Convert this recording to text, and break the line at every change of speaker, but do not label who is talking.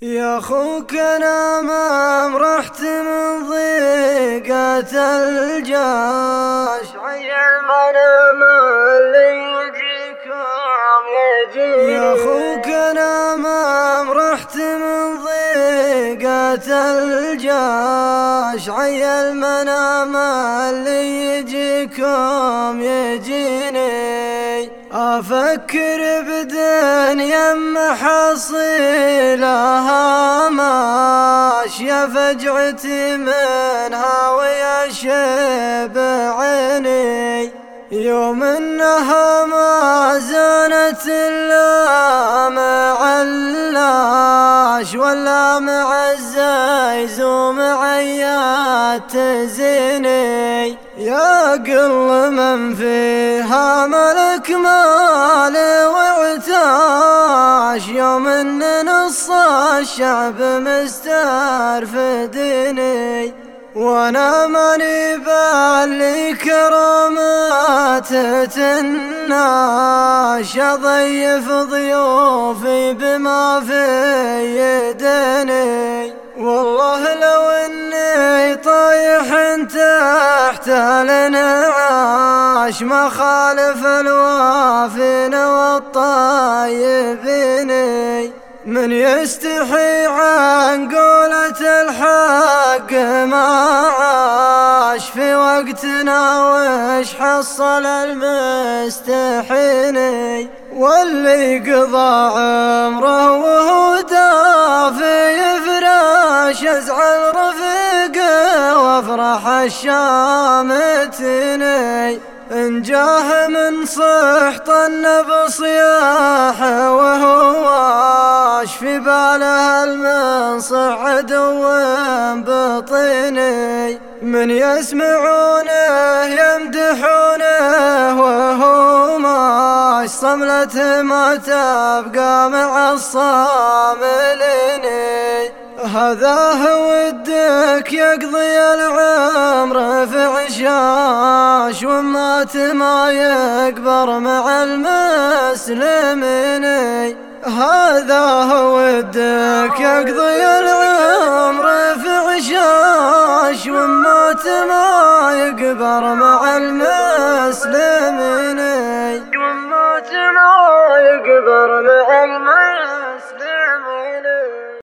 يا خوك انا ما رحت من ضيقة الجاش عيل المنام اللي يجيكم يجيني. يا خوك انا ما رحت من ضيقة الجاش عيل المنام اللي يجيكم يجيني. أفكر بدنيا محصيلها ماشية فجعتي منها ويشب عيني. يوم انها ما زانت الا مع اللاش ولا مع الزيز ومعيات تزيني. يا قل من فيها ملك مال وعتاش يوم ان نص الشعب مسترفدني. وانا ماني بالي كرامات تناش اضيف ضيوفي بما في يدني. والله لو اني طايح تحت الانعاش ما خالف الوافين والطيبين. من يستحي عن قولة الحق ما عاش في وقتنا وش حصل المستحيني. واللي قضى عمره وهو دافي يفرش ازعل رفيقه وافرح الشامتني. إن جاه من صحط النب صياح وهواش في باله المنصع عدو بطيني. من يسمعونه يمدحونه وهو ماش صملته ما تبقى مع الصاملين. هذا ودك يقضي العمر في عشاش ومات ما يكبر مع المسلمين. هذا ودك يقضي العمر في عشاش ومات ما يكبر مع المسلمين. ومات ما يكبر مع المسلمين.